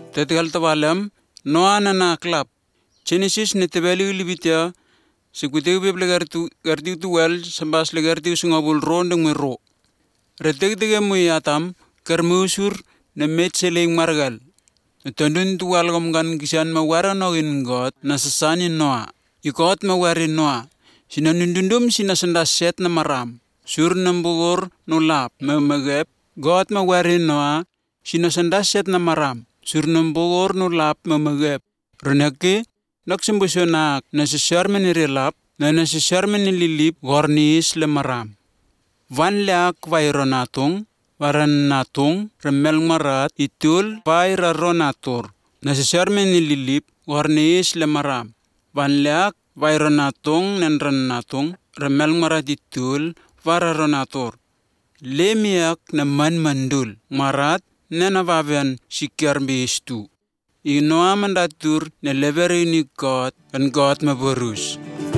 Tetikal tawalam Noa na naklap. Genesis ne tebeli libitya sekuteu beble gartiu tuwel sambas le gartiu sungabul rondeng mero. Retek atam kermusur ne metseling margal. Tondun tuwal gomgan kisan mawara nogin God na sasani Noa. Ikot mawarin Noa. Sinanundundum sinasendaset na maram. Sur nambugor nulap memegep. God mawarin Noa sinasendaset na maram. Sur nambugor nulap memegep. Renake naksembusyonak na sisarmen nirelap na nasisarmen nililip gornis le maram. Van leak vaironatung waran natung remel marat itul vairaronatur. Nasisarmen nililip gornis le maram. Van leak vaironatung nenran natung remel marat itul vararonatur. Lemiak na mandul marat nenavavian sikyar bestu. Inoa mandatur ne leveri ni God and God maborus.